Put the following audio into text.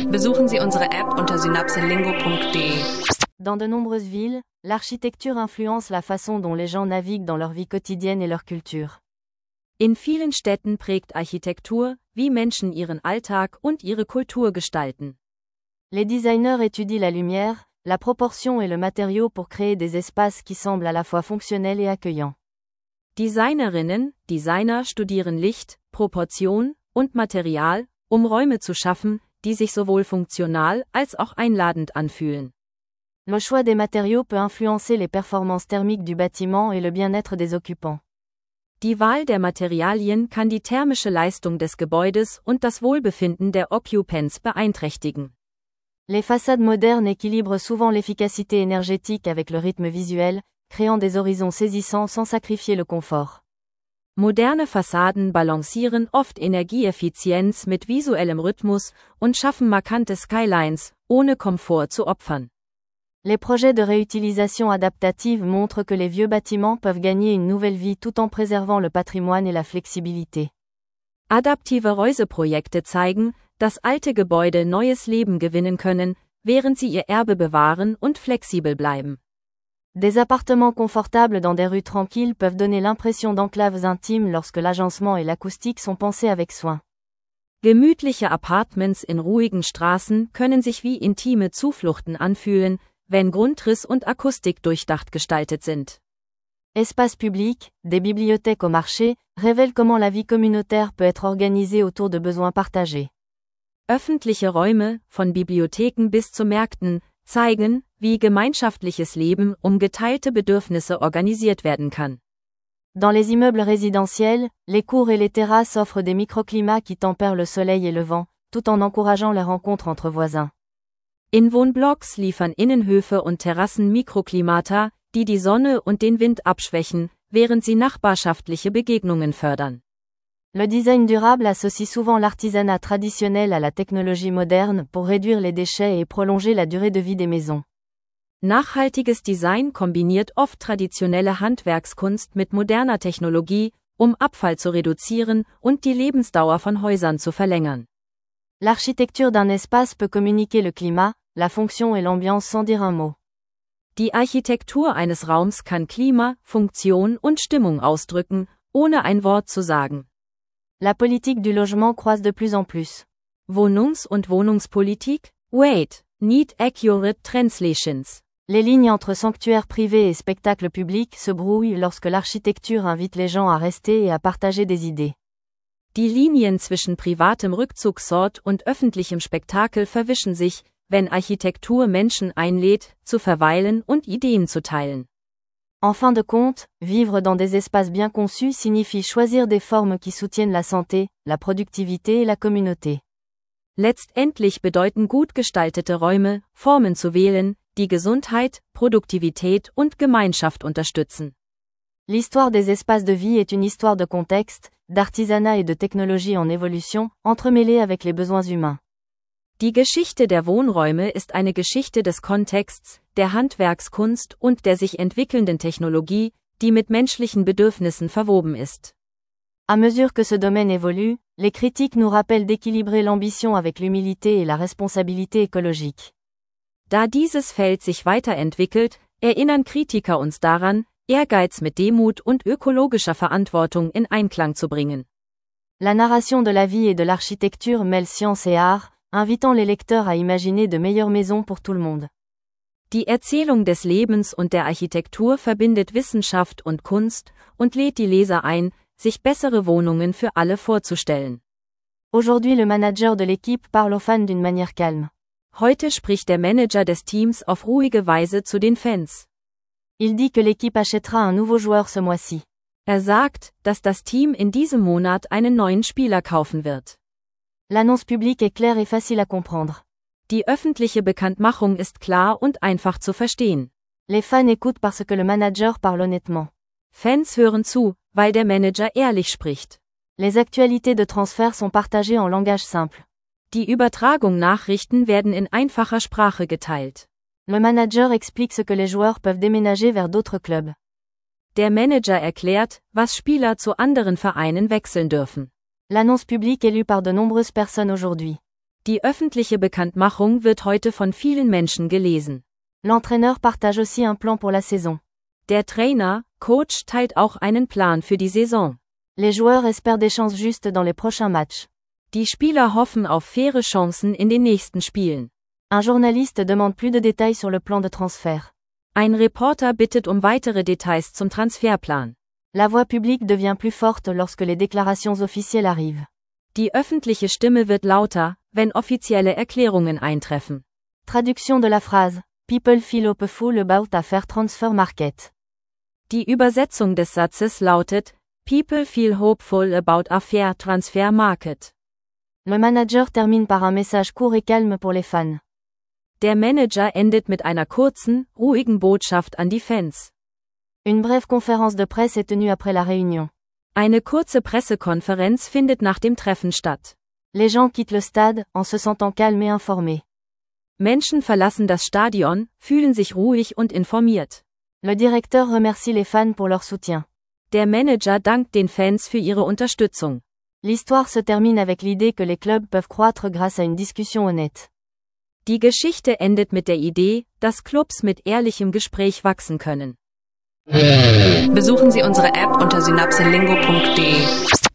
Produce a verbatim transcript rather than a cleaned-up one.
Besuchen Sie unsere App unter synapselingo punkt de. Dans de nombreuses villes, l'architecture influence la façon dont les gens naviguent dans leur vie quotidienne et leur culture. In vielen Städten prägt Architektur, wie Menschen ihren Alltag und ihre Kultur gestalten. Les designers étudient la lumière, la proportion et le matériau pour créer des espaces qui semblent à la fois fonctionnels et accueillants. Designerinnen, Designer studieren Licht, Proportion und Material, um Räume zu schaffen, die sich sowohl funktional als auch einladend anfühlen. Le choix des matériaux peut influencer les performances thermiques du bâtiment et le bien-être des occupants. Die Wahl der Materialien kann die thermische Leistung des Gebäudes und das Wohlbefinden der Occupants beeinträchtigen. Les façades modernes équilibrent souvent l'efficacité énergétique avec le rythme visuel, créant des horizons saisissants sans sacrifier le confort. Moderne Fassaden balancieren oft Energieeffizienz mit visuellem Rhythmus und schaffen markante Skylines, ohne Komfort zu opfern. Les projets de réutilisation adaptative montrent que les vieux bâtiments peuvent gagner une nouvelle vie tout en préservant le patrimoine et la flexibilité. Adaptive Häuserprojekte zeigen, dass alte Gebäude neues Leben gewinnen können, während sie ihr Erbe bewahren und flexibel bleiben. Des appartements confortables dans des rues tranquilles peuvent donner l'impression d'enclaves intimes lorsque l'agencement et l'acoustique sont pensés avec soin. Gemütliche Apartments in ruhigen Straßen können sich wie intime Zufluchten anfühlen, wenn Grundriss und Akustik durchdacht gestaltet sind. Espaces publics, des bibliothèques au marché, révèlent comment la vie communautaire peut être organisée autour de besoins partagés. Öffentliche Räume, von Bibliotheken bis zu Märkten, zeigen, wie gemeinschaftliches Leben um geteilte Bedürfnisse organisiert werden kann. Dans les immeubles résidentiels, les cours et les terrasses offrent des microclimats qui tempèrent le soleil et le vent, tout en encourageant les rencontres entre voisins. In Wohnblocks liefern Innenhöfe und Terrassen Mikroklimata, die die Sonne und den Wind abschwächen, während sie nachbarschaftliche Begegnungen fördern. Le design durable associe souvent l'artisanat traditionnel à la technologie moderne pour réduire les déchets et prolonger la durée de vie des maisons. Nachhaltiges Design kombiniert oft traditionelle Handwerkskunst mit moderner Technologie, um Abfall zu reduzieren und die Lebensdauer von Häusern zu verlängern. L'architecture d'un espace peut communiquer le climat, la fonction et l'ambiance sans dire un mot. Die Architektur eines Raums kann Klima, Funktion und Stimmung ausdrücken, ohne ein Wort zu sagen. La politique du logement croise de plus en plus. Wohnungs- und Wohnungspolitik? Wait, need accurate translations. Les lignes entre sanctuaires privés et spectacles publics se brouillent lorsque l'architecture invite les gens à rester et à partager des idées. Die Linien zwischen privatem Rückzugsort und öffentlichem Spektakel verwischen sich, wenn Architektur Menschen einlädt, zu verweilen und Ideen zu teilen. En fin de compte, vivre dans des espaces bien conçus signifie choisir des formes qui soutiennent la santé, la productivité et la communauté. Letztendlich bedeuten gut gestaltete Räume, Formen zu wählen, die Gesundheit, Produktivität und Gemeinschaft unterstützen. L'histoire des espaces de vie est une histoire de contexte, d'artisanat et de technologie en évolution, entremêlée avec les besoins humains. Die Geschichte der Wohnräume ist eine Geschichte des Kontexts, der Handwerkskunst und der sich entwickelnden Technologie, die mit menschlichen Bedürfnissen verwoben ist. À mesure que ce domaine évolue, les critiques nous rappellent d'équilibrer l'ambition avec l'humilité et la responsabilité écologique. Da dieses Feld sich weiterentwickelt, erinnern Kritiker uns daran, Ehrgeiz mit Demut und ökologischer Verantwortung in Einklang zu bringen. La narration de la vie et de l'architecture mêle science et art, invitant les lecteurs à imaginer de meilleures maisons pour tout le monde. Die Erzählung des Lebens und der Architektur verbindet Wissenschaft und Kunst und lädt die Leser ein, sich bessere Wohnungen für alle vorzustellen. Aujourd'hui le manager de l'équipe parle aux fans d'une manière calme. Heute spricht der Manager des Teams auf ruhige Weise zu den Fans. Il dit que l'équipe achètera un nouveau joueur ce mois-ci. Er sagt, dass das Team in diesem Monat einen neuen Spieler kaufen wird. L'annonce publique est claire et facile à comprendre. Die öffentliche Bekanntmachung ist klar und einfach zu verstehen. Les fans écoutent parce que le manager parle honnêtement. Fans hören zu, weil der Manager ehrlich spricht. Les actualités de transfert sont partagées en langage simple. Die Übertragung Nachrichten werden in einfacher Sprache geteilt. Le manager explique ce que les joueurs peuvent déménager vers d'autres clubs. Der Manager erklärt, was Spieler zu anderen Vereinen wechseln dürfen. L'annonce publique est lue par de nombreuses personnes aujourd'hui. Die öffentliche Bekanntmachung wird heute von vielen Menschen gelesen. L'entraîneur partage aussi un plan pour la saison. Der Trainer, Coach teilt auch einen Plan für die Saison. Les joueurs espèrent des chances justes dans les prochains matchs. Die Spieler hoffen auf faire Chancen in den nächsten Spielen. Un journaliste demande plus de détails sur le plan de transfert. Ein Reporter bittet um weitere Details zum Transferplan. La voix publique devient plus forte lorsque les déclarations officielles arrivent. Die öffentliche Stimme wird lauter, wenn offizielle Erklärungen eintreffen. Traduction de la phrase. People feel hopeful about a fair transfer market. Die Übersetzung des Satzes lautet: People feel hopeful about a fair transfer market. Le manager termine par un message court et calme pour les fans. Der Manager endet mit einer kurzen, ruhigen Botschaft an die Fans. Une brève conférence de presse est tenue après la réunion. Eine kurze Pressekonferenz findet nach dem Treffen statt. Les gens quittent le stade, en se sentant calmes et informés. Menschen verlassen das Stadion, fühlen sich ruhig und informiert. Le directeur remercie les fans pour leur soutien. Der Manager dankt den Fans für ihre Unterstützung. L'histoire se termine avec l'idée que les clubs peuvent croître grâce à une discussion honnête. Die Geschichte endet mit der Idee, dass Clubs mit ehrlichem Gespräch wachsen können. Besuchen Sie unsere App unter synapselingo punkt de.